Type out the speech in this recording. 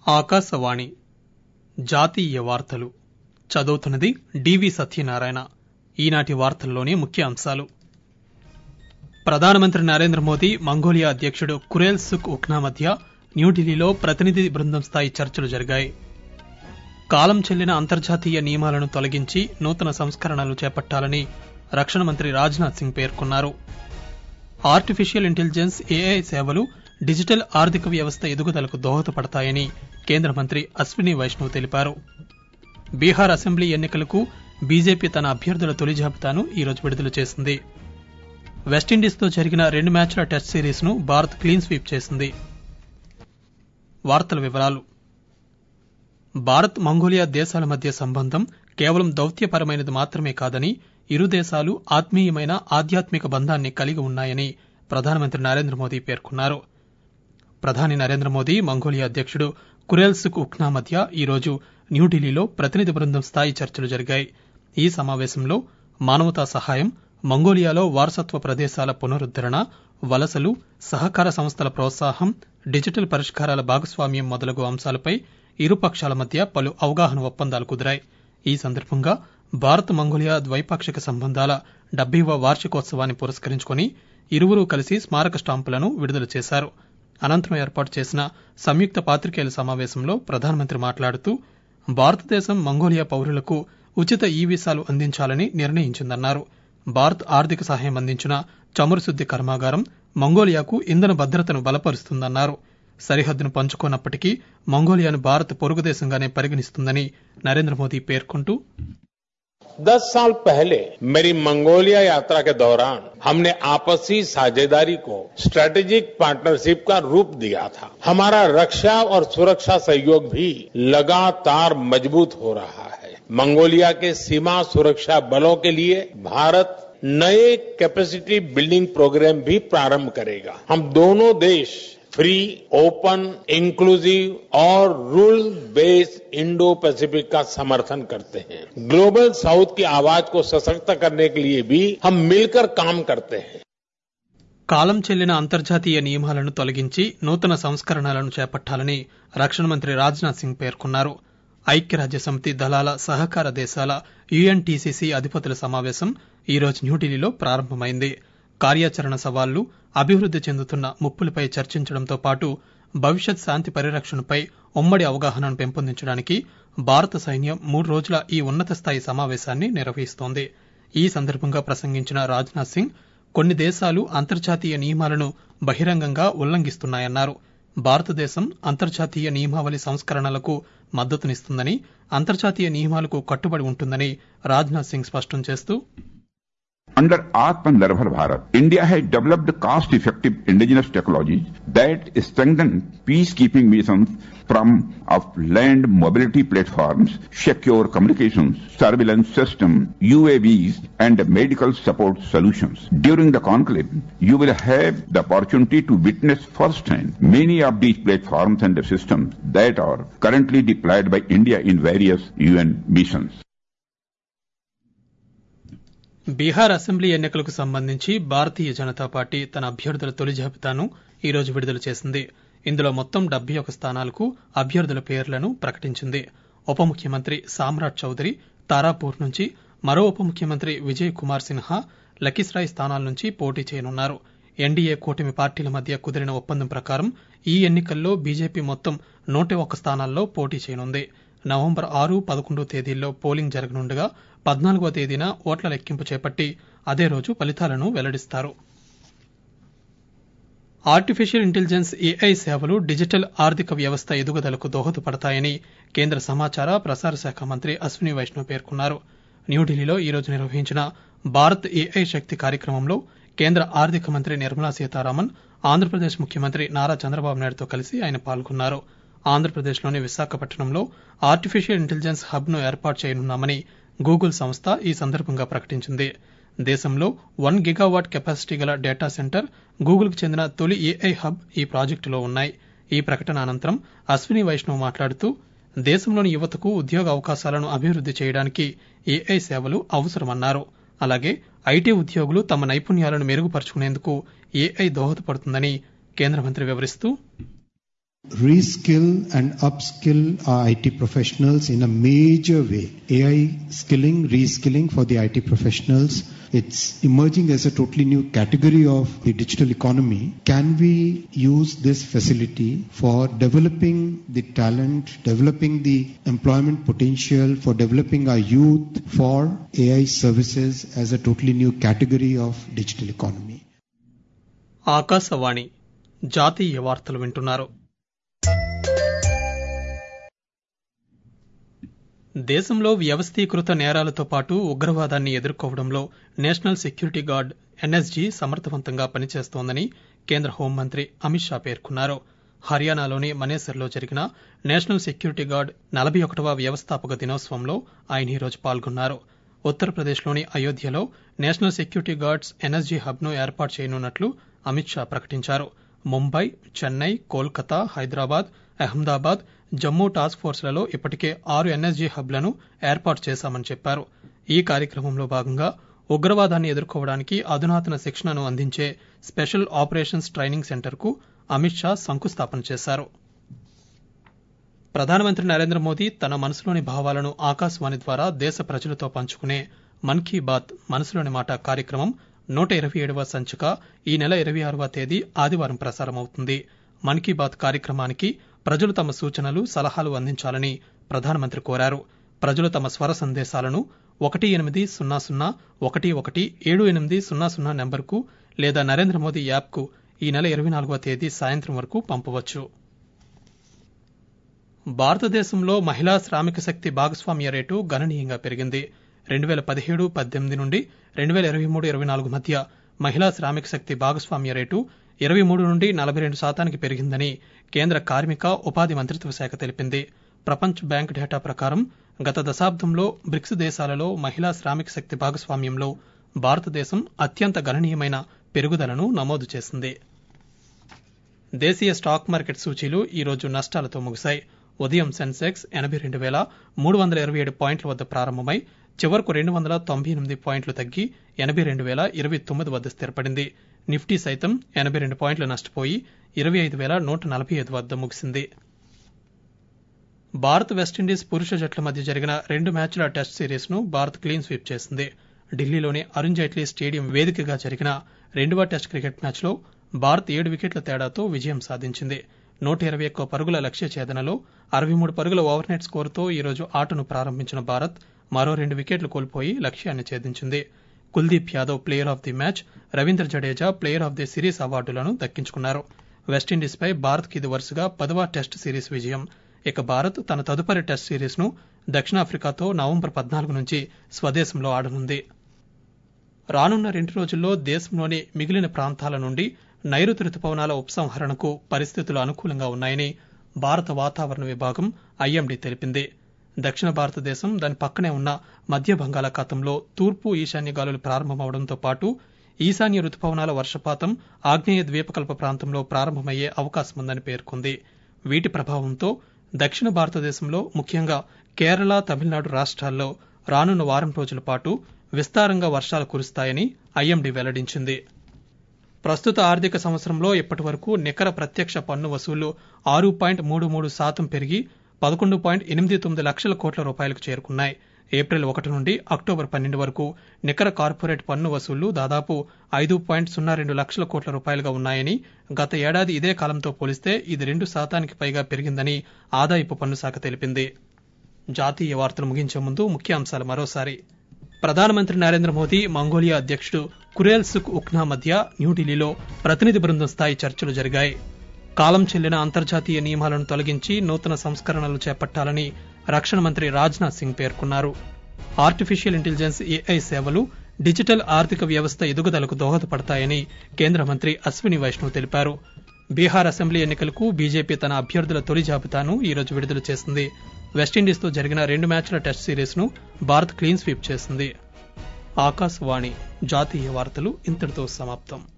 ఆకాశవాణి జాతీయ వార్తలు చదువుతున్నది డివి సత్యనారాయణ. ఈనాటి వార్తల్లోని ముఖ్య అంశాలు: ప్రధానమంత్రి నరేంద్ర మోదీ మంగోలియా అధ్యకుడు ఖురేల్ సుఖ్ ఉఖ్నా మధ్య న్యూఢిల్లీలో ప్రతినిధి బృందం స్థాయి చర్చలు జరిగాయి. కాలం చెల్లిన అంతర్జాతీయ నియమాలను తొలగించి నూతన సంస్కరణలు చేపట్టాలని రక్షణ మంత్రి రాజ్నాథ్ సింగ్ పేర్కొన్నారు. ఆర్టిఫిషియల్ ఇంటెలిజెన్స్ ఏఐ సేవలు డిజిటల్ ఆర్థిక వ్యవస్థ ఎదుగుదలకు దోహదపడతాయని కేంద్ర మంత్రి అశ్విని వైష్ణవ్ తెలిపారు. బీహార్ అసెంబ్లీ ఎన్నికలకు బీజేపీ తన అభ్యర్థుల తొలి జాబితాను ఈరోజు విడుదల చేసింది. వెస్టిండీస్తో జరిగిన 2 మ్యాచ్ల టెస్ట్ సిరీస్ ను భారత్ క్లీన్ స్వీప్ చేసింది. భారత్ మంగోలియా దేశాల మధ్య సంబంధం కేవలం దౌత్యపరమైనది మాత్రమే కాదని, ఇరు దేశాలు ఆత్మీయమైన ఆధ్యాత్మిక బంధాన్ని కలిగి ఉన్నాయని ప్రధానమంత్రి నరేంద్ర మోదీ పేర్కొన్నారు. ప్రధాని నరేంద్ర మోదీ మంగోలియా అధ్యకుడు ఖురేల్ సుఖ్ ఉఖ్నా మధ్య ఈరోజు న్యూఢిల్లీలో ప్రతినిధి బృందం స్థాయి చర్చలు జరిగాయి. ఈ సమావేశంలో మానవతా సహాయం, మంగోలియాలో వారసత్వ ప్రదేశాల పునరుద్దరణ, వలసలు, సహకార సంస్థల ప్రోత్సాహం, డిజిటల్ పరిష్కారాల భాగస్వామ్యం మొదలగు అంశాలపై ఇరు పక్షాల మధ్య పలు అవగాహన ఒప్పందాలు కుదిరాయి. ఈ సందర్భంగా భారత్ మంగోలియా ద్వైపాక్షిక సంబంధాల 70వ వార్షికోత్సవాన్ని పురస్కరించుకుని ఇరువురూ కలిసి స్మారక స్టాంపులను విడుదల చేశారు. అనంతరం ఏర్పాటు చేసిన సంయుక్త పాత్రికేయుల సమావేశంలో ప్రధానమంత్రి మాట్లాడుతూ, భారతదేశం మంగోలియా పౌరులకు ఉచిత ఈ వీసాలు అందించాలని నిర్ణయించిందన్నారు. భారత్ ఆర్థిక సహాయం అందించిన చమురు శుద్ది కర్మాగారం మంగోలియాకు ఇంధన భద్రతను బలపరుస్తుందన్నారు. సరిహద్దును పంచుకోనప్పటికీ మంగోలియాను భారత్ పొరుగుదేశంగానే పరిగణిస్తుందని నరేంద్ర మోదీ పేర్కొంటూ, 10 साल पहले मेरी मंगोलिया यात्रा के दौरान हमने आपसी साझेदारी को स्ट्रेटेजिक पार्टनरशिप का रूप दिया था. हमारा रक्षा और सुरक्षा सहयोग भी लगातार मजबूत हो रहा है. मंगोलिया के सीमा सुरक्षा बलों के लिए भारत नए कैपेसिटी बिल्डिंग प्रोग्राम भी प्रारंभ करेगा. हम दोनों देश फ्री, ओपन, इंक्लूसिव और रूल बेस्ड इंडो पैसिफिक का समर्थन करते हैं. ग्लोबल साउथ की आवाज को सशक्त करने के लिए भी हम मिलकर काम करते हैं. కాలం చెల్లిన అంతర్జాతీయ నియమాలను తొలగించి నూతన సంస్కరణలను చేపట్టాలని రక్షణ మంత్రి రాజ్నాథ్ సింగ్ పేర్కొన్నారు. ఐక్యరాజ్యసమితి దళాల సహకార దేశాల యుఎన్టీసీసీ అధిపతుల సమావేశం ఈరోజు న్యూఢిల్లీలో ప్రారంభమైంది. కార్యాచరణ సవాళ్లు, అభివృద్ది చెందుతున్న ముప్పులపై చర్చించడంతో పాటు భవిష్యత్ శాంతి పరిరక్షణపై ఉమ్మడి అవగాహనను పెంపొందించడానికి భారత సైన్యం 3 రోజుల ఈ ఉన్నత స్థాయి సమావేశాన్ని నిర్వహిస్తోంది. ఈ సందర్భంగా ప్రసంగించిన రాజ్నాథ్ సింగ్, కొన్ని దేశాలు అంతర్జాతీయ నియమాలను బహిరంగంగా ఉల్లంఘిస్తున్నాయన్నారు. భారతదేశం అంతర్జాతీయ నియమావళి సంస్కరణలకు మద్దతునిస్తుందని, అంతర్జాతీయ నియమాలకు కట్టుబడి ఉంటుందని రాజ్నాథ్ సింగ్ స్పష్టం చేస్తూ, Under Atmanirbhar Bharat, India has developed cost-effective indigenous technologies that strengthen peacekeeping missions from of land mobility platforms, secure communications, surveillance systems, UAVs, and medical support solutions. During the conclave, you will have the opportunity to witness firsthand many of these platforms and systems that are currently deployed by India in various UN missions. Bihar assembly ఎన్నికలకు సంబంధించి Bharatiya Janata party తన అభ్యర్థుల తొలి జాబితాను ఈరోజు విడుదల చేసింది. ఇందులో మొత్తం 71 స్థానాలకు అభ్యర్థుల పేర్లను ప్రకటించింది. ఉప ముఖ్యమంత్రి సామ్రాట్ చౌదరి తారాపూర్ నుంచి, మరో ఉప ముఖ్యమంత్రి విజయ్ కుమార్ సిన్హా లఖీసరాయ్ స్థానాల నుంచి పోటీ చేయనున్నారు. ఎన్డీఏ కూటమి పార్టీల మధ్య కుదిరిన ఒప్పందం ప్రకారం ఈ ఎన్నికల్లో బీజేపీ మొత్తం 101 స్థానాల్లో పోటీ చేయనుంది. నవంబర్ 6, 11 తేదీల్లో పోలింగ్ జరగనుండగా 14వ తేదీన ఓట్ల లెక్కింపు చేపట్టి అదే రోజు ఫలితాలను వెల్లడిస్తారు. ఆర్టిఫిషియల్ ఇంటెలిజెన్స్ ఏఐ సేవలు డిజిటల్ ఆర్థిక వ్యవస్థ ఎదుగుదలకు దోహదపడతాయని కేంద్ర సమాచార ప్రసార శాఖ మంత్రి అశ్విని వైష్ణవ్ పేర్కొన్నారు. న్యూఢిల్లీలో ఈరోజు నిర్వహించిన భారత్ ఏఐ శక్తి కార్యక్రమంలో కేంద్ర ఆర్థిక మంత్రి నిర్మలా సీతారామన్, ఆంధ్రప్రదేశ్ ముఖ్యమంత్రి నారా చంద్రబాబు నాయుడుతో కలిసి ఆయన పాల్గొన్నారు. ఆంధ్రప్రదేశ్లోని విశాఖపట్నంలో ఆర్టిఫిషియల్ ఇంటెలిజెన్స్ హబ్ ను ఏర్పాటు చేయనున్నామని గూగుల్ సంస్థ ఈ సందర్భంగా ప్రకటించింది. దేశంలో 1 గిగావాట్ కెపాసిటీ గల డేటా సెంటర్, గూగుల్కు చెందిన తొలి ఏఐ హబ్ ఈ ప్రాజెక్టులో ఉన్నాయి. ఈ ప్రకటన అనంతరం అశ్విని వైష్ణవ్ మాట్లాడుతూ, దేశంలోని యువతకు ఉద్యోగ అవకాశాలను అభివృద్ది చేయడానికి ఏఐ సేవలు అవసరమన్నారు. అలాగే ఐటీ ఉద్యోగులు తమ నైపుణ్యాలను మెరుగుపరుచుకునేందుకు ఏఐ దోహదపడుతుందని కేంద్ర మంత్రి వివరిస్తూ, reskill and upskill our IT professionals in a major way. AI skilling, reskilling for the IT professionals. It's emerging as a totally new category of the digital economy. Can we use this facility for developing the talent, developing the employment potential, for developing our youth for AI services as a totally new category of digital economy? Akashvani జాతీయ వార్తలు వింటున్నారు. దేశంలో వ్యవస్థీకృత నేరాలతో పాటు ఉగ్రవాదాన్ని ఎదుర్కోవడంలో national security guard NSG సమర్థవంతంగా పనిచేస్తోందని కేంద్ర హోంమంత్రి అమిత్ షా పేర్కొన్నారు. హర్యానాలోని మనేసర్లో జరిగిన నేషనల్ సెక్యూరిటీ గార్డ్ 41వ వ్యవస్థాపక దినోత్సవంలో ఆయన ఈరోజు పాల్గొన్నారు. ఉత్తరప్రదేశ్లోని అయోధ్యలో నేషనల్ సెక్యూరిటీ గార్డ్స్ ఎన్ఎస్జీ హబ్ను ఏర్పాటు చేయనున్నట్లు అమిత్ షా ప్రకటించారు. ముంబై, చెన్నై, కోల్కతా, హైదరాబాద్, అహ్మదాబాద్, జమ్మూ టాస్క్ ఫోర్స్లలో ఇప్పటికే 6 ఎన్ఎస్జీ హబ్లను ఏర్పాటు చేశామని చెప్పారు. ఈ కార్యక్రమంలో భాగంగా ఉగ్రవాదాన్ని ఎదుర్కోవడానికి అధునాతన శిక్షణను అందించే స్పెషల్ ఆపరేషన్స్ ట్రైనింగ్ సెంటర్కు అమిత్ షా శంకుస్థాపన చేశారు. ప్రధానమంత్రి నరేంద్ర మోదీ తన మనసులోని భావాలను ఆకాశవాణి ద్వారా దేశ ప్రజలతో పంచుకునే మన్ కీ బాత్ మనసులోని మాట కార్యక్రమం 127వ సంచిక ఈ నెల 26వ తేదీ ఆదివారం ప్రసారమవుతుంది. మన్ కీ బాత్ కార్యక్రమానికి ప్రజలు తమ సూచనలు, సలహాలు అందించాలని ప్రధానమంత్రి కోరారు. ప్రజలు తమ స్వర సందేశాలను 1800117800 నెంబర్కు లేదా నరేంద్ర మోదీ యాప్కు ఈ నెల 24వ తేదీ సాయంత్రం వరకు పంపవచ్చు. భారతదేశంలో మహిళా శ్రామిక శక్తి భాగస్వామ్య రేటు గణనీయంగా పెరిగింది. 2017-18 నుండి 2023-24 మధ్య మహిళా శ్రామిక శక్తి భాగస్వామ్య రేటు 23 నుండి 42% పెరిగిందని కేంద్ర కార్మిక, ఉపాధి మంత్రిత్వ శాఖ తెలిపింది. ప్రపంచ బ్యాంక్ డేటా ప్రకారం గత దశాబ్దంలో బ్రిక్స్ దేశాలలో మహిళా శ్రామిక శక్తి భాగస్వామ్యంలో భారతదేశం అత్యంత గణనీయమైన పెరుగుదలను నమోదు చేసింది. దేశీయ స్టాక్ మార్కెట్ సూచీలు ఈరోజు నష్టాలతో ముగిశాయి. ఉదయం సెన్సెక్స్ 82,327 పాయింట్ల వద్ద ప్రారంభమై చివరకు 298 పాయింట్లు తగ్గి 82,029 వద్ద స్థిరపడింది. నిఫ్టీ సైతం 82 పాయింట్లు నష్టపోయి 25,145 వద్ద ముగిసింది. భారత్ వెస్టిండీస్ పురుష జట్ల మధ్య జరిగిన 2 మ్యాచ్ల టెస్ట్ సిరీస్ ను భారత్ క్లీన్ స్వీప్ చేసింది. ఢిల్లీలోని అరుణ్ జైట్లీ స్టేడియం వేదికగా జరిగిన 2వ టెస్ట్ క్రికెట్ మ్యాచ్లో భారత్ 7 వికెట్ల తేడాతో విజయం సాధించింది. 121 పరుగుల లక్ష్య ఛేదనలో 63 పరుగుల ఓవర్నెట్ స్కోరుతో ఈరోజు ఆటను ప్రారంభించిన భారత్ మరో 2 వికెట్లు కోల్పోయి లక్ష్యాన్ని ఛేదించింది. Kuldeep Yadav player of the match, Ravindra Jadeja player of the series అవార్డులను దక్కించుకున్నారు. వెస్టిండీస్పై భారత్కి ఇది వరుసగా 10వ టెస్ట్ సిరీస్ విజయం. ఇక భారత్ తన తదుపరి టెస్ట్ సిరీస్ ను దక్షిణాఫ్రికాతో నవంబర్ 14 నుంచి స్వదేశంలో ఆడనుంది. రానున్న 2 రోజుల్లో దేశంలోని మిగిలిన ప్రాంతాల నుండి నైరుతి రుతుపవనాల ఉపసంహరణకు పరిస్థితులు అనుకూలంగా ఉన్నాయని భారత వాతావరణ విభాగం ఐఎండీ తెలిపింది. దక్షిణ భారతదేశం, దాని పక్కనే ఉన్న మధ్య బంగాళాఖాతంలో తూర్పు ఈశాన్య గాలులు ప్రారంభమవడంతో పాటు ఈశాన్య రుతుపవనాల వర్షపాతం ఆగ్నేయ ద్వీపకల్ప ప్రాంతంలో ప్రారంభమయ్యే అవకాశముందని పేర్కొంది. వీటి ప్రభావంతో దక్షిణ భారతదేశంలో ముఖ్యంగా కేరళ, తమిళనాడు రాష్ట్రాల్లో రానున్న వారం రోజుల పాటు విస్తారంగా వర్షాలు కురుస్తాయని ఐఎండీ వెల్లడించింది. ప్రస్తుత ఆర్థిక సంవత్సరంలో ఇప్పటి వరకు నికర ప్రత్యక్ష పన్ను వసూళ్లు 6.33% పెరిగి 11.89 లక్షల కోట్ల రూపాయలకు చేరుకున్నాయి. ఏప్రిల్ 1 నుండి అక్టోబర్ 12 వరకు నికర కార్పొరేట్ పన్ను వసూళ్లు దాదాపు 5.02 లక్షల కోట్ల రూపాయలుగా ఉన్నాయని, గత ఏడాది ఇదే కాలంతో పోలిస్తే ఇది 2% పైగా పెరిగిందని ఆదాయపు పన్ను శాఖ తెలిపింది. జాతీయ వార్తలు ముగించే ముందు ముఖ్యాంశాలు మరోసారి. ప్రధానమంత్రి నరేంద్ర మోదీ, మంగోలియా అధ్యక్షుడు కురేల్ సుక్ ఉక్నా మధ్య న్యూఢిల్లీలో ప్రతినిధి బృందం స్థాయి చర్చలు జరిగాయి. కాలం చెల్లిన అంతర్జాతీయ నియమాలను తొలగించి నూతన సంస్కరణలు చేపట్టాలని రక్షణ మంత్రి రాజ్నాథ్ సింగ్ పేర్కొన్నారు. ఆర్టిఫిషియల్ ఇంటెలిజెన్స్ ఏఐ సేవలు డిజిటల్ ఆర్థిక వ్యవస్థ ఎదుగుదలకు దోహదపడతాయని కేంద్ర మంత్రి అశ్విని వైష్ణవ్ తెలిపారు. బీహార్ అసెంబ్లీ ఎన్నికలకు బీజేపీ తన అభ్యర్థుల తొలి జాబితాను ఈరోజు విడుదల చేసింది. వెస్టిండీస్తో జరిగిన 2 మ్యాచ్ల టెస్ట్ సిరీస్ ను భారత్ క్లీన్ స్వీప్ చేసింది. ఆకాశవాణి జాతీయ వార్తలు ఇంతటితో సమాప్తం.